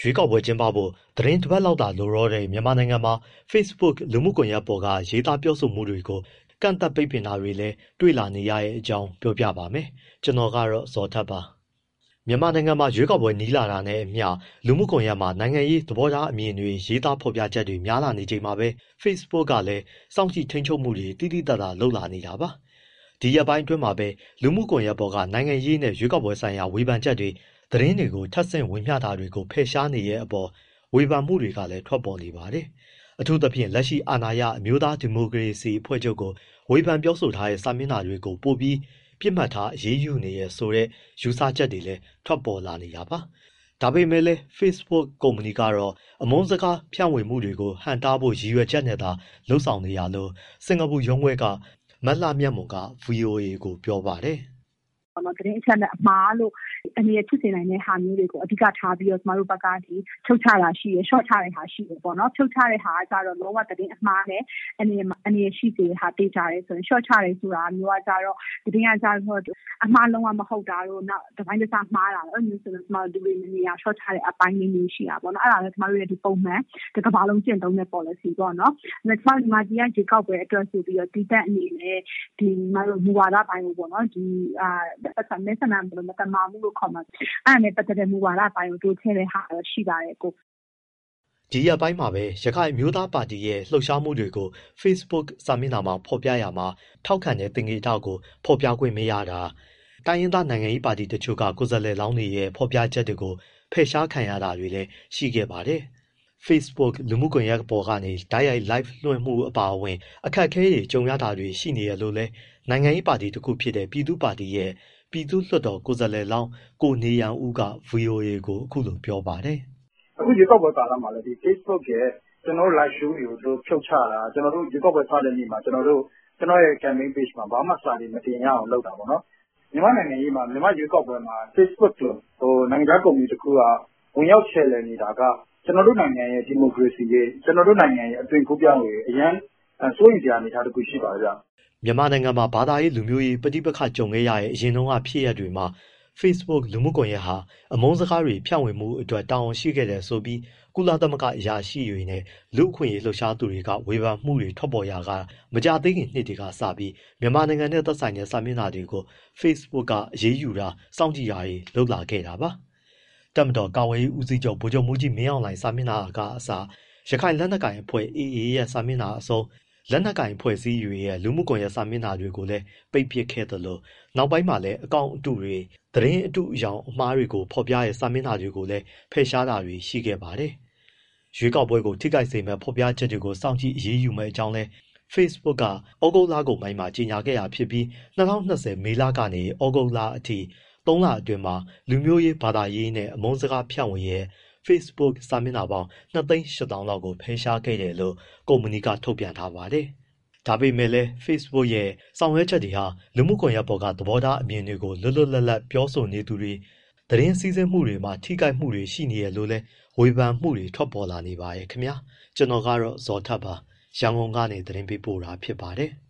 ရွေးကောက်ပွဲကျင်းပဖို့သတင်းတစ်ပတ်လောက်သာလိုတော့တဲ့မြန်မာနိုင်ငံမှာ Facebook လူမှုကွန်ရက်ပေါ်ကရေးသားပြောဆိုမှုတွေကိုကန့်သတ်ပိတ်ပင်တာတွေလည်းတွေ့လာနေရတဲ့အကြောင်းပြောပြပါမယ်။ကျွန်တော်ကတော့ဇော်ထက်ပါ။မြန်မာနိုင်ငံမှာရွေးကောက်ပွဲနီးလာတာနဲ့အမျှလူမှုကွန်ရက်မှာနိုင်ငံရေးသဘောထားအမြင်တွေရေးသားဖော်ပြချက်တွေများလာနေချိန်မှာပဲ Facebook ကလည်းစောင့်ကြည့်ထိန်းချုပ်မှုတွေတိတိတတ်တာလုပ်လာနေတာပါ။ဒီရက်ပိုင်းအတွင်းမှာပဲလူမှုကွန်ရက်ပေါ်ကနိုင်ငံရေးနဲ့ရွေးကောက်ပွဲဆိုင်ရာဝေဖန်ချက်တွေသတင်းတွေကိုထပ်ဆင့်ဝင်မျှတာတွေကိုဖယ်ရှားနေတဲ့အပေါ်ဝေဖန်မှုတွေကလည်းထွက်ပေါ်နေပါတယ်။အထူးသဖြင့်လက်ရှိအာဏာရအမျိုးသားဒီမိုကရေစီအဖွဲ့ချုပ်ကိုဝေဖန်ပြောဆိုထားတဲ့စာမျက်နှာတွေကိုပို့ပြီးပြစ်မှတ်ထားအရေးယူနေရဆိုတဲ့ယူဆချက်တွေလည်းထွက်ပေါ်လာနေတာပါ။ဒါပေမဲ့လည်း Facebook ကုမ္ပဏီကတော့အမုန်းစကားဖြန့်ဝေမှုတွေကိုဟန့်တားဖို့ရည်ရွယ်ချက်နဲ့သာလှုံ့ဆော်နေရလို့စင်ကာပူရုံးခွဲကမတ်လမြတ်မွန်က VOA ကိုပြောပါတယ်။သတင်းအချက်နဲ့အမှားလို့အနေနဲ့ဖြစ်စေနိုင်တဲ့ဟာမျိုးတွေကိုအဓိကထားပြီးတော့ကျမတို့ဘက်ကချုပ်ချတာရှိရယ် short ချတဲ့ဟာရှိတယ်ပေါ့နော်ချုပ်ချတဲ့ဟာကကြတော့လုံးဝသတင်းအမှားနဲ့အနေရှိစေတဲ့ဟာတေးကြတယ်ဆိုရင် short ချတယ်ဆိုတာမျိုးကကြတော့သတင်းကကြတော့အမှားလုံးဝမဟုတ်တာတော့နောက်တစ်ပိုင်းတစ်စားမှားတာအဲ့မျိုးဆိုတော့ကျမတို့လူတွေနေရာ short ချတဲ့အပိုင်းမျိုးရှိတာပေါ့နော်အဲ့ဒါလည်းကျမတို့ရဲ့ဒီပုံမှန်ဒီကမ္ဘာလုံးကျင့်သုံးတဲ့ policy ပေါ့နော်အဲ့ကျမတို့ဒီမှာဒီရေကောက်ပွဲအတွက်ဆိုပြီးတော့တည်တဲ့အနေနဲ့ဒီမတို့မူဝါဒပိုင်းပေါ့နော်ဒီပတ်စံမဲဆန္ဒဘယ်လိုမတမာမှုလို့ခေါ်မှာအဲ့နဲ့ပတ်သက်တဲ့မူဝါဒပိုင်းကိုတိုးချဲ့တဲ့ဟာရှိပါတယ်ကိုဒီရက်ပိုင်းမှာပဲရခိုင်မျိုးသားပါတီရဲ့လှုပ်ရှားမှုတွေကို Facebook စာမျက်နှာမှာဖော်ပြရမှာထောက်ခံတဲ့သင်္ကေတကိုဖော်ပြခွင့်မရတာတိုင်းရင်းသားနိုင်ငံရေးပါတီတချို့ကကိုယ်စားလှယ်လောင်းတွေရဲ့ဖော်ပြချက်တွေကိုဖယ်ရှားခံရတာတွေလည်းရှိခဲ့ပါတယ်။ Facebook လူမှုကွန်ရက်ပေါ်ကနေတိုက်ရိုက် live လွှင့်မှုအပါအဝင်အခက်အခဲတွေကြုံရတာတွေရှိနေရလို့လည်းနိုင်ငံရေးပါတီတစ်ခုဖြစ်တဲ့ပြည်သူ့ပါတီရဲ့ပြည်သူ့လွှတ်တော်ကိုယ်စားလှယ်လောင်းကိုနေရန်ဦးက VOA ကိုအခုလိုပြောပါတယ်။အခုရေကောက်ပွဲကာလမှာလည်းဒီ Facebook ရဲ့ကျွန်တော် live show တွေကိုသူဖြုတ်ချတာကျွန်တော်တို့ရေကောက်ပွဲစတဲ့နေ့မှာကျွန်တော်ရဲ့ campaign page မှာဘာမှစာတွေမတင်ရအောင်လုပ်တာပေါ့နော်။မြန်မာနိုင်ငံရေးမှာမြန်မာရေကောက်ပွဲမှာ Facebook လို့နိုင်ငံခြားကုမ္ပဏီတစ်ခုကဝင်ရောက်ချယ်လှယ်နေတာကကျွန်တော်တို့နိုင်ငံရဲ့ဒီမိုကရေစီရေးကျွန်တော်တို့နိုင်ငံရဲ့အသွင်ကူးပြောင်းရေးအရန်စိုးရိမ်စရာအနေအထားတစ်ခုရှိပါကြ။မြန်မာနိုင်ငံမှာဘာသာရေးလူမျိုးရေးပဋိပက္ခကြုံခဲ့ရတဲ့အရင်တုန်းကဖြစ်ရပ်တွေမှာ Facebook လူမှုကွန်ရက်ဟာအမုန်းစကားတွေဖြန့်ဝေမှုအတွက်တာဝန်ရှိခဲ့တယ်ဆိုပြီးကုလသမဂ္ဂအရာရှိတွေနဲ့လူ့အခွင့်အရေးလှုပ်ရှားသူတွေကဝေဖန်မှုတွေထွက်ပေါ်ရာကမကြသေးခင်နှစ်တွေကစပြီးမြန်မာနိုင်ငံနဲ့သက်ဆိုင်တဲ့စာမျက်နှာတွေကို Facebook ကအရေးယူတာစောင့်ကြည့်တာတွေလုပ်လာခဲ့တာပါ။တပ်မတော်ကာကွယ်ရေးဦးစီးချုပ်ဗိုလ်ချုပ်မှူးကြီးမင်းအောင်လှိုင်စာမျက်နှာကအစရခိုင်လက်နက်ကိုင်အဖွဲ့ AA ရဲ့စာမျက်နှာအစုံလက်နက်ကိုင်ဖွဲ့စည်းတွေရဲ့လူမှုကွန်ရက်စာမျက်နှာတွေကိုလည်းပိတ်ပစ်ခဲ့သလိုနောက်ပိုင်းမှာလည်းအကောင့်အတုတွေသတင်းအတုအယောင်အမှားတွေကိုဖော်ပြတဲ့စာမျက်နှာတွေကိုလည်းဖယ်ရှားတာတွေရှိခဲ့ပါတယ်။ရွေးကောက်ပွဲကိုထိခိုက်စေမဲ့ဖော်ပြချက်တွေကိုစောင့်ကြည့်အရေးယူမဲ့အကြောင်းလဲ Facebook ကဩဂုတ်လကုန်ပိုင်းမှာကြေညာခဲ့တာဖြစ်ပြီး2020မေလကနေဩဂုတ်လအထိ3လအတွင်းမှာလူမျိုးရေးဘာသာရေးနဲ့အမုန်းစကားဖြန့်ဝေရဲ့Facebook စာမျက်နှာပေါင်း2,800,000လောက်ကိုဖယ်ရှားခဲ့တယ်လို့ကုမ္ပဏီကထုတ်ပြန်ထားပါတယ်။ဒါပေမဲ့လည်း Facebook ရဲ့ဆောင်ရွက်ချက်တွေဟာလူမှုကွန်ရက်ပေါ်ကသဘောထားအမြင်တွေကိုလွတ်လွတ်လပ်လပ်ပြောဆိုနေသူတွေသတင်းစီးဆင်းမှုတွေမှာထိခိုက်မှုတွေရှိနေရလို့လဲဝေဖန်မှုတွေထွက်ပေါ်လာနေပါရဲ့ခင်ဗျာ။ကျွန်တော်ကတော့ဇော်ထက်ပါရန်ကုန်ကနေသတင်းပေးပို့တာဖြစ်ပါတယ်။